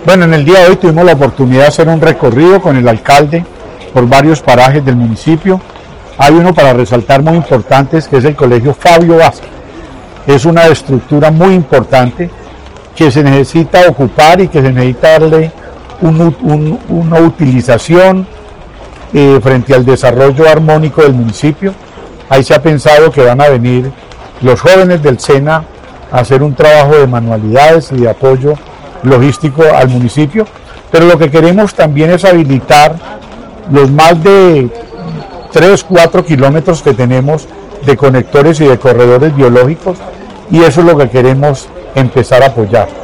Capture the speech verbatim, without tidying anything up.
Bueno, en el día de hoy tuvimos la oportunidad de hacer un recorrido con el alcalde por varios parajes del municipio. Hay uno para resaltar muy importante, que es el Colegio Fabio Vázquez. Es una estructura muy importante que se necesita ocupar y que se necesita darle un, un, una utilización eh, frente al desarrollo armónico del municipio. Ahí se ha pensado que van a venir los jóvenes del SENA a hacer un trabajo de manualidades y de apoyo logístico al municipio, pero lo que queremos también es habilitar los más de tres, cuatro kilómetros que tenemos de conectores y de corredores biológicos, y eso es lo que queremos empezar a apoyar.